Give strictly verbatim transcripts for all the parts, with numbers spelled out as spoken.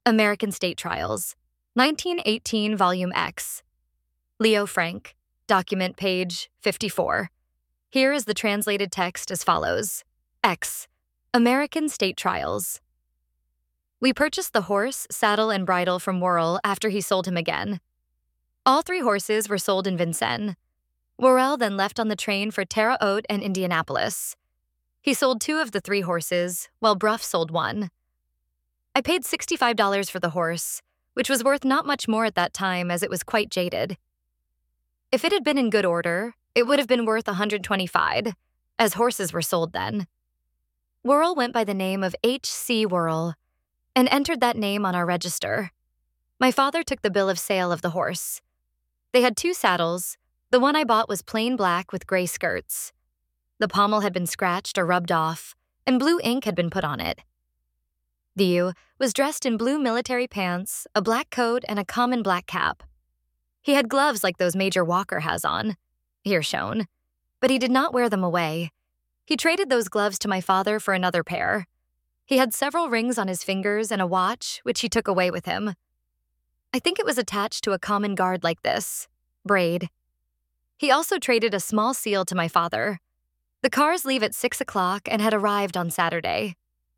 American State Trials, nineteen eighteen, Volume X. Leo Frank, document page fifty-four. Here is the translated text as follows. X. American State Trials. We purchased the horse, saddle, and bridle from Worrell after he sold him again. All three horses were sold in Vincennes. Worrell then left on the train for Terre Haute and Indianapolis. He sold two of the three horses, while Brough sold one. I paid sixty-five dollars for the horse, which was worth not much more at that time as it was quite jaded. If it had been in good order, it would have been worth one hundred twenty-five dollars, as horses were sold then. Worrell went by the name of H C Worrell and entered that name on our register. My father took the bill of sale of the horse. They had two saddles. The one I bought was plain black with gray skirts. The pommel had been scratched or rubbed off, and blue ink had been put on it. The ewe was dressed in blue military pants, a black coat, and a common black cap. He had gloves like those Major Walker has on, here shown, but he did not wear them away. He traded those gloves to my father for another pair. He had several rings on his fingers and a watch, which he took away with him. I think it was attached to a common guard like this, braid. He also traded a small seal to my father. The cars leave at six o'clock and had arrived on Saturday.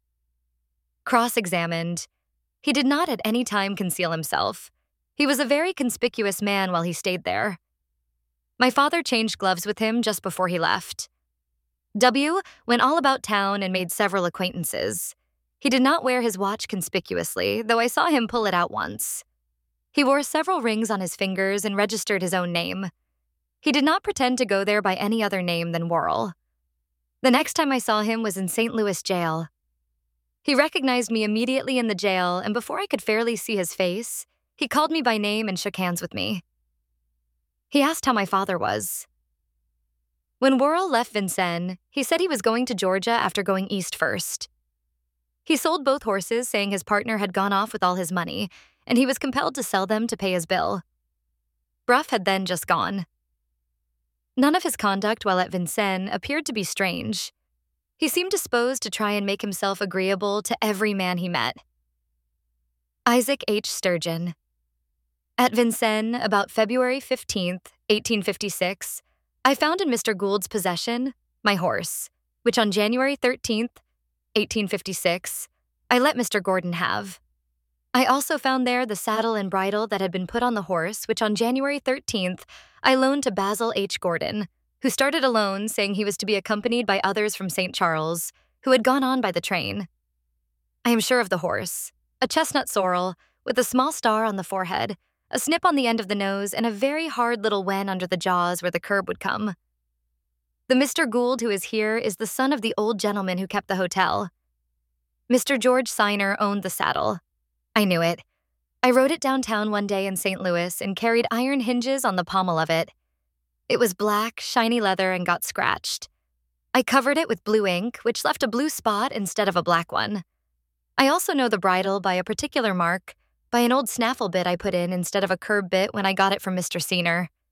Cross-examined. He did not at any time conceal himself. He was a very conspicuous man while he stayed there. My father changed gloves with him just before he left. W went all about town and made several acquaintances. He did not wear his watch conspicuously, though I saw him pull it out once. He wore several rings on his fingers and registered his own name. He did not pretend to go there by any other name than Worrell. The next time I saw him was in Saint Louis jail. He recognized me immediately in the jail, and before I could fairly see his face, he called me by name and shook hands with me. He asked how my father was. When Worrell left Vincennes, he said he was going to Georgia after going east first. He sold both horses, saying his partner had gone off with all his money, and he was compelled to sell them to pay his bill. Brough had then just gone. None of his conduct while at Vincennes appeared to be strange. He seemed disposed to try and make himself agreeable to every man he met. Isaac H. Sturgeon. At Vincennes, about February fifteenth, eighteen fifty-six, I found in Mister Gould's possession my horse, which on January thirteenth, eighteen fifty-six, I let Mister Gordon have. I also found there the saddle and bridle that had been put on the horse, which on January thirteenth, I loaned to Basil H. Gordon, who started alone, saying he was to be accompanied by others from Saint Charles, who had gone on by the train. I am sure of the horse, a chestnut sorrel, with a small star on the forehead, a snip on the end of the nose, and a very hard little wen under the jaws where the curb would come. The Mister Gould who is here is the son of the old gentleman who kept the hotel. Mister George Signer owned the saddle. I knew it. I rode it downtown one day in Saint Louis and carried iron hinges on the pommel of it. It was black, shiny leather and got scratched. I covered it with blue ink, which left a blue spot instead of a black one. I also know the bridle by a particular mark, by an old snaffle bit I put in instead of a curb bit when I got it from Mister Senior.